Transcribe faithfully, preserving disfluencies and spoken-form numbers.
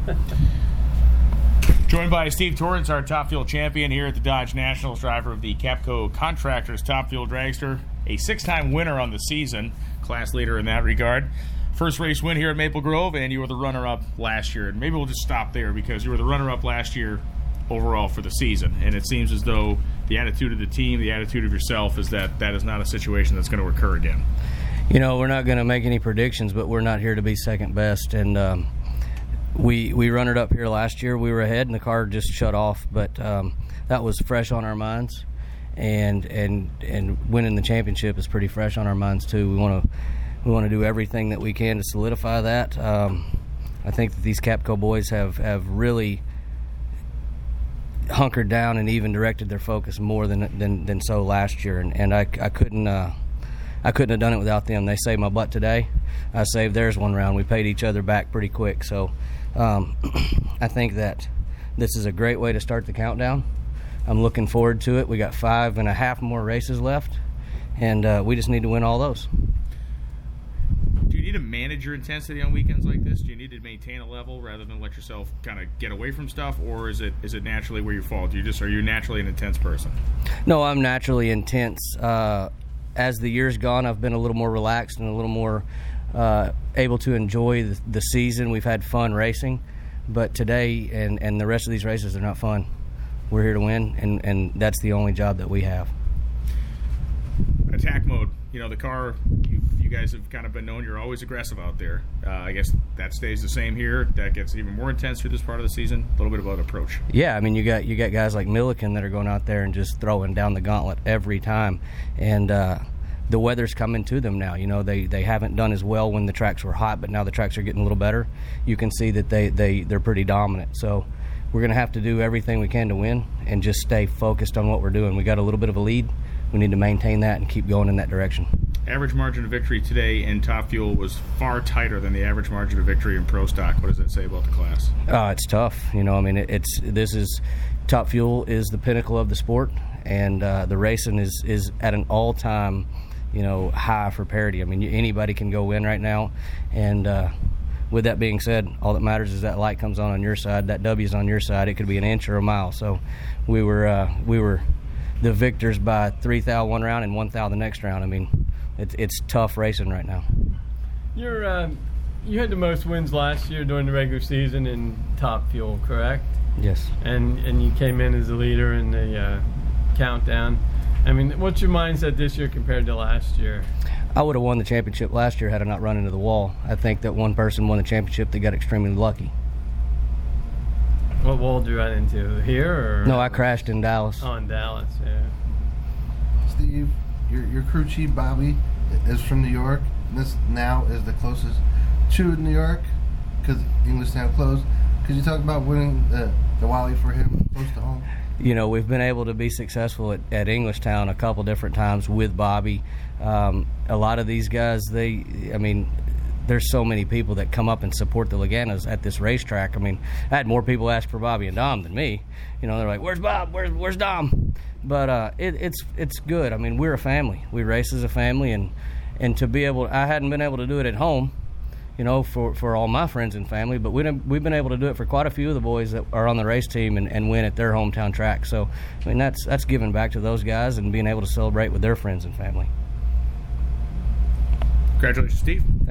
Joined by Steve Torrence, our Top Fuel champion here at the Dodge Nationals, driver of the Capco Contractors Top Fuel Dragster, a six-time winner on the season, class leader in that regard. First race win here at Maple Grove, and you were the runner-up last year. And maybe we'll just stop there because you were the runner-up last year overall for the season. And it seems as though the attitude of the team, the attitude of yourself, is that that is not a situation that's going to occur again. You know, we're not going to make any predictions, but we're not here to be second best. And um, we we run it up here last year. We were ahead, and the car just shut off. But um, that was fresh on our minds. And and and winning the championship is pretty fresh on our minds, too. We want to we want to do everything that we can to solidify that. Um, I think that these Capco boys have, have really hunkered down and even directed their focus more than than, than so last year. And, and I, I couldn't uh, I couldn't have done it without them. They saved my butt today. I saved theirs one round. We paid each other back pretty quick. So um, I think that this is a great way to start the countdown. I'm looking forward to it. We got five and a half more races left, and uh, we just need to win all those. Do you need to manage your intensity on weekends like this? Do you need to maintain a level rather than let yourself kind of get away from stuff, or is it is it naturally where you fall? Do you just are you naturally an intense person? No, I'm naturally intense. Uh, as the year's gone, I've been a little more relaxed and a little more uh, able to enjoy the, the season. We've had fun racing, but today and, and the rest of these races are not fun. We're here to win, and, and that's the only job that we have. Attack mode. You know, the car, you, you guys have kind of been known you're always aggressive out there. Uh, I guess that stays the same here. That gets even more intense through this part of the season. A little bit about approach. Yeah, I mean, you got you got guys like Milliken that are going out there and just throwing down the gauntlet every time. And uh, the weather's coming to them now. You know, they, they haven't done as well when the tracks were hot, but now the tracks are getting a little better. You can see that they, they, they're pretty dominant. So we're going to have to do everything we can to win and just stay focused on what we're doing. We got a little bit of a lead. We need to maintain that and keep going in that direction. Average margin of victory today in Top Fuel was far tighter than the average margin of victory in Pro Stock. What does that say about the class? Uh, it's tough. You know, I mean, it, it's this is Top Fuel is the pinnacle of the sport, and uh, the racing is is at an all-time, you know, high for parity. I mean, anybody can go win right now, and uh, with that being said, all that matters is that light comes on on your side, that W's on your side. It could be an inch or a mile. So we were uh, we were the victors by three thou one round and one thou the next round. I mean, it's it's tough racing right now. You're uh, you had the most wins last year during the regular season in Top Fuel, correct? Yes. And and you came in as the leader in the uh, countdown. I mean, what's your mindset this year compared to last year? I would have won the championship last year had I not run into the wall. I think that one person won the championship that got extremely lucky. What wall did you run into? Here or? No, I crashed in Dallas. Oh, in Dallas, yeah. Steve, your your crew chief Bobby is from New York. This now is the closest to New York because Englishtown closed. Could you talk about winning the the Wally for him close to home? You know, we've been able to be successful at, at Englishtown a couple different times with Bobby. Um, a lot of these guys, they, I mean, there's so many people that come up and support the Laganas at this racetrack. I mean, I had more people ask for Bobby and Dom than me. You know, they're like, "Where's Bob? Where's Where's Dom?" But uh, it, it's it's good. I mean, we're a family. We race as a family, and and to be able, I hadn't been able to do it at home, you know, for, for all my friends and family, but we we've been able to do it for quite a few of the boys that are on the race team and, and win at their hometown track. So, I mean, that's that's giving back to those guys and being able to celebrate with their friends and family. Congratulations, Steve.